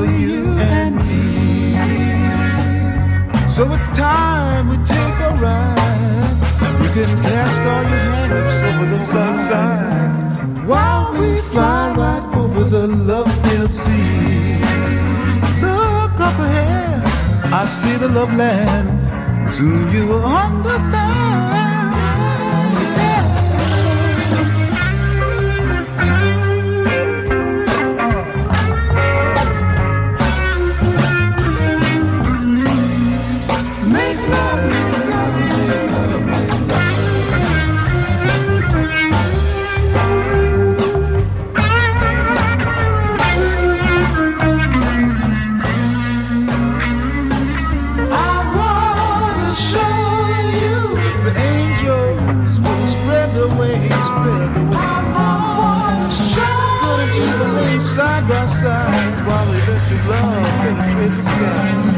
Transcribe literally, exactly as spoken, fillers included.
you and me. So it's time we take a ride. You can cast all your hopes over the sunshine while we fly right over the love-filled sea. Look up ahead, I see the love land. Soon you will understand. Side by side while we let your love penetrate the sky.